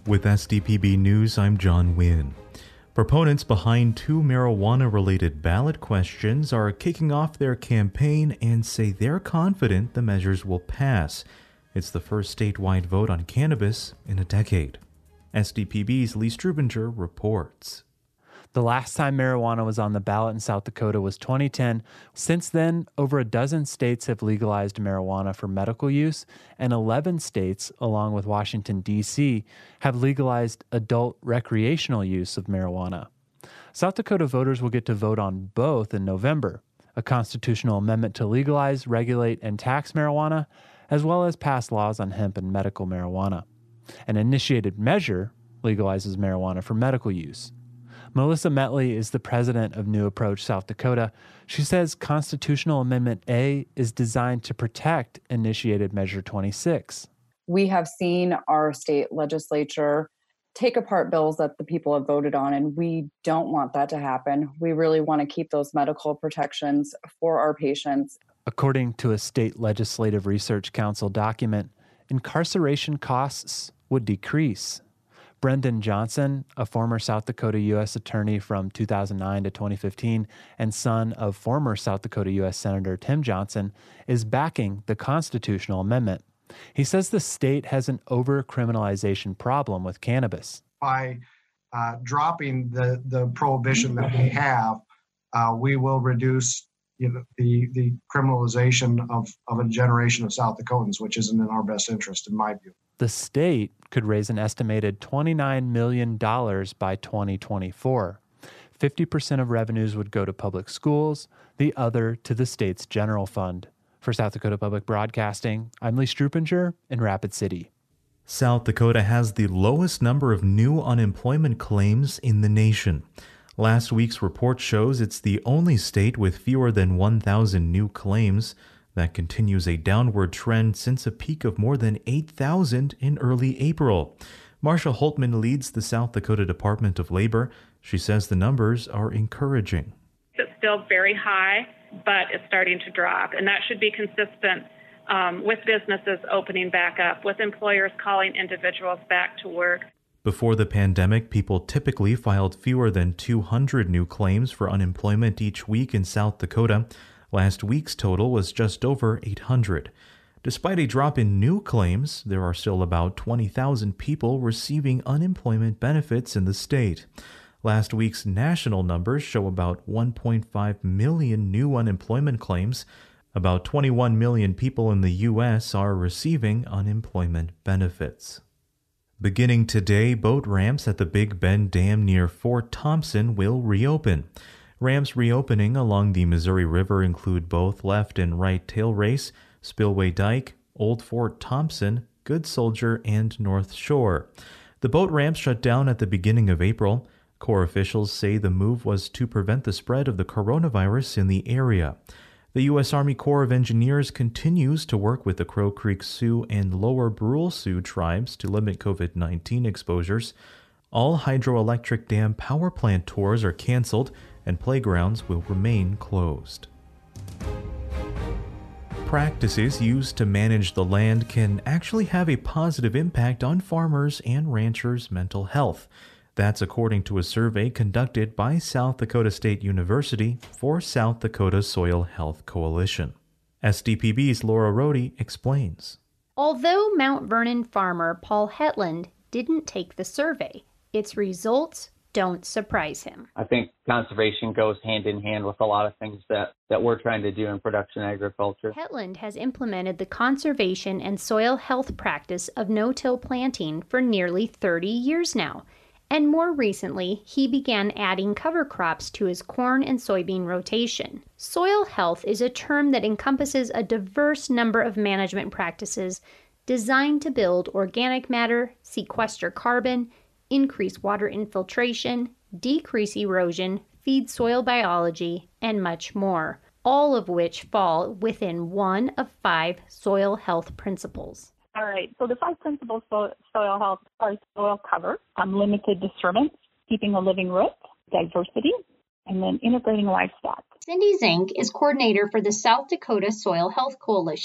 With SDPB News, I'm John Wynn. Proponents behind two marijuana-related ballot questions are kicking off their campaign and say they're confident the measures will pass. It's the first statewide vote on cannabis in a decade. SDPB's Lee Strubinger reports. The last time marijuana was on the ballot in South Dakota was 2010. Since then, over a dozen states have legalized marijuana for medical use, and 11 states, along with Washington, D.C., have legalized adult recreational use of marijuana. South Dakota voters will get to vote on both in November: a constitutional amendment to legalize, regulate, and tax marijuana, as well as pass laws on hemp and medical marijuana. An initiated measure legalizes marijuana for medical use. Melissa Metley is the president of New Approach South Dakota. She says Constitutional Amendment A is designed to protect Initiated Measure 26. We have seen our state legislature take apart bills that the people have voted on, and we don't want that to happen. We really want to keep those medical protections for our patients. According to a state legislative research council document, incarceration costs would decrease. Brendan Johnson, a former South Dakota U.S. attorney from 2009 to 2015 and son of former South Dakota U.S. Senator Tim Johnson, is backing the constitutional amendment. He says the state has an over-criminalization problem with cannabis. By dropping the prohibition that we have, we will reduce the criminalization of a generation of South Dakotans, which isn't in our best interest, in my view. The state could raise an estimated $29 million by 2024. 50% of revenues would go to public schools, the other to the state's general fund. For South Dakota Public Broadcasting, I'm Lee Strubinger in Rapid City. South Dakota has the lowest number of new unemployment claims in the nation. Last week's report shows it's the only state with fewer than 1,000 new claims. That continues a downward trend since a peak of more than 8,000 in early April. Marsha Holtman leads the South Dakota Department of Labor. She says the numbers are encouraging. It's still very high, but it's starting to drop, and that should be consistent with businesses opening back up, with employers calling individuals back to work. Before the pandemic, people typically filed fewer than 200 new claims for unemployment each week in South Dakota. Last week's total was just over 800. Despite a drop in new claims, there are still about 20,000 people receiving unemployment benefits in the state. Last week's national numbers show about 1.5 million new unemployment claims. About 21 million people in the U.S. are receiving unemployment benefits. Beginning today, boat ramps at the Big Bend Dam near Fort Thompson will reopen. Ramps reopening along the Missouri River include both left and right tail race, Spillway Dike, Old Fort Thompson, Good Soldier, and North Shore. The boat ramps shut down at the beginning of April. Corps officials say the move was to prevent the spread of the coronavirus in the area. The U.S. Army Corps of Engineers continues to work with the Crow Creek Sioux and Lower Brule Sioux tribes to limit COVID-19 exposures. All hydroelectric dam power plant tours are canceled, and playgrounds will remain closed. Practices used to manage the land can actually have a positive impact on farmers and ranchers' mental health. That's according to a survey conducted by South Dakota State University for South Dakota Soil Health Coalition. SDPB's Laura Rohde explains. Although Mount Vernon farmer Paul Hetland didn't take the survey, its results don't surprise him. I think conservation goes hand in hand with a lot of things that we're trying to do in production agriculture. Hetland has implemented the conservation and soil health practice of no-till planting for nearly 30 years now. And more recently, he began adding cover crops to his corn and soybean rotation. Soil health is a term that encompasses a diverse number of management practices designed to build organic matter, sequester carbon, increase water infiltration, decrease erosion, feed soil biology, and much more, all of which fall within one of 5 soil health principles. All right, so the 5 principles for soil health are soil cover, unlimited disturbance, keeping a living root, diversity, and then integrating livestock. Cindy Zink is coordinator for the South Dakota Soil Health Coalition.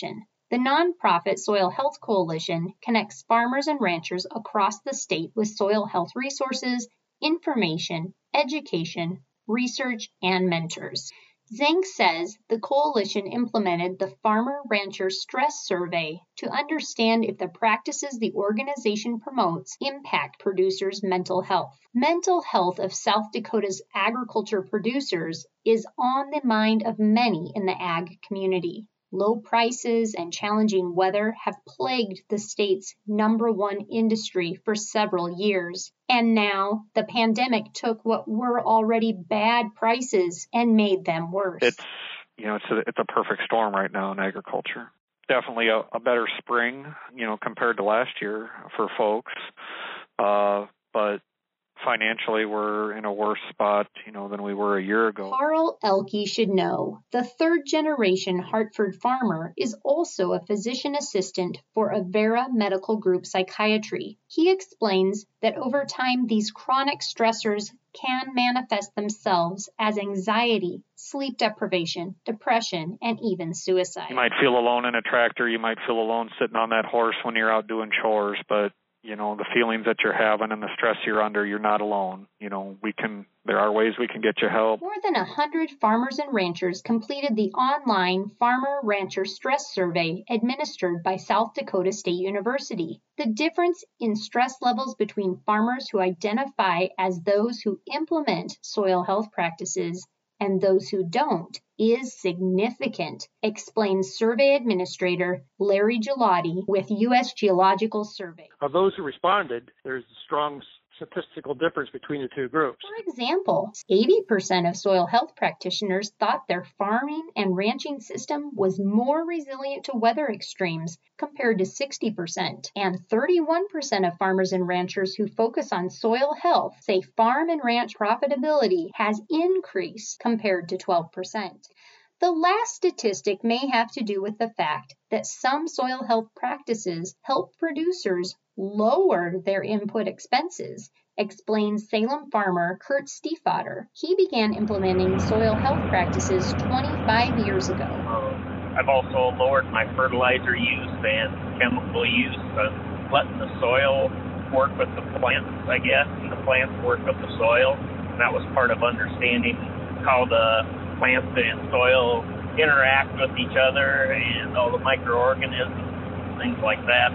The nonprofit Soil Health Coalition connects farmers and ranchers across the state with soil health resources, information, education, research, and mentors. Zink says the coalition implemented the Farmer-Rancher Stress Survey to understand if the practices the organization promotes impact producers' mental health. Mental health of South Dakota's agriculture producers is on the mind of many in the ag community. Low prices and challenging weather have plagued the state's #1 industry for several years. And now the pandemic took what were already bad prices and made them worse. It's a perfect storm right now in agriculture. Definitely a better spring, compared to last year for folks. But financially, we're in a worse spot, than we were a year ago. Carl Elke should know. The third-generation Hartford farmer is also a physician assistant for Avera Medical Group Psychiatry. He explains that over time, these chronic stressors can manifest themselves as anxiety, sleep deprivation, depression, and even suicide. You might feel alone in a tractor. You might feel alone sitting on that horse when you're out doing chores, but the feelings that you're having and the stress you're under, you're not alone. There are ways we can get you help. More than 100 farmers and ranchers completed the online Farmer-Rancher Stress Survey administered by South Dakota State University. The difference in stress levels between farmers who identify as those who implement soil health practices and those who don't is significant, explains survey administrator Larry Gelati with U.S. Geological Survey. Of those who responded, there's a strong statistical difference between the two groups. For example, 80% of soil health practitioners thought their farming and ranching system was more resilient to weather extremes compared to 60%. And 31% of farmers and ranchers who focus on soil health say farm and ranch profitability has increased compared to 12%. The last statistic may have to do with the fact that some soil health practices help producers lower their input expenses, explains Salem farmer Kurt Stiefvater. He began implementing soil health practices 25 years ago. I've also lowered my fertilizer use and chemical use, letting the soil work with the plants, I guess, and the plants work with the soil. And that was part of understanding how the plants and soil interact with each other and all the microorganisms, things like that,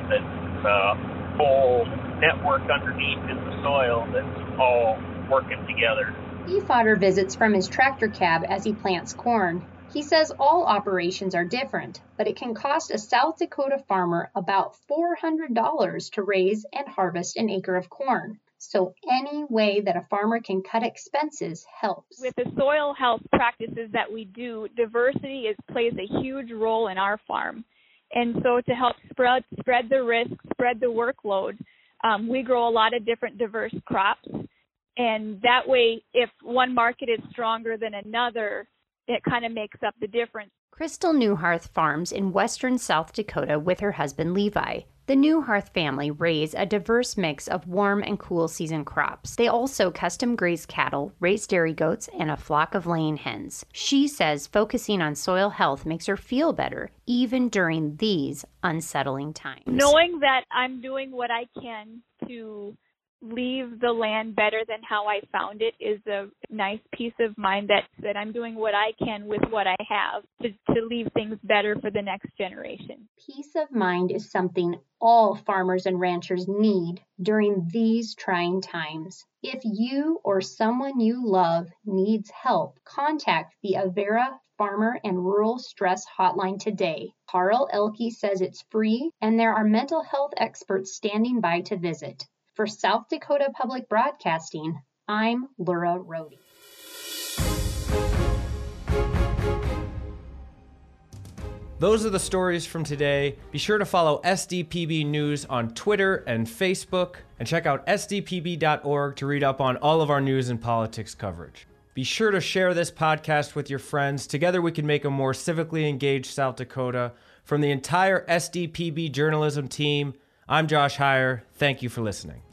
whole network underneath in the soil that's all working together. Stiefvater visits from his tractor cab as he plants corn. He says all operations are different, but it can cost a South Dakota farmer about $400 to raise and harvest an acre of corn. So any way that a farmer can cut expenses helps. With the soil health practices that we do, diversity plays a huge role in our farm. And so to help spread the risk, spread the workload, we grow a lot of different diverse crops. And that way, if one market is stronger than another, it kind of makes up the difference. Crystal Newharth farms in western South Dakota with her husband Levi. The Newharth family raise a diverse mix of warm and cool season crops. They also custom graze cattle, raise dairy goats, and a flock of laying hens. She says focusing on soil health makes her feel better, even during these unsettling times. Knowing that I'm doing what I can to leave the land better than how I found it is a nice peace of mind that I'm doing what I can with what I have to leave things better for the next generation. Peace of mind is something all farmers and ranchers need during these trying times. If you or someone you love needs help, contact the Avera Farmer and Rural Stress Hotline today. Carl Elke says it's free and there are mental health experts standing by to visit. For South Dakota Public Broadcasting, I'm Laura Rohde. Those are the stories from today. Be sure to follow SDPB News on Twitter and Facebook, and check out sdpb.org to read up on all of our news and politics coverage. Be sure to share this podcast with your friends. Together we can make a more civically engaged South Dakota. From the entire SDPB journalism team, I'm Josh Heyer. Thank you for listening.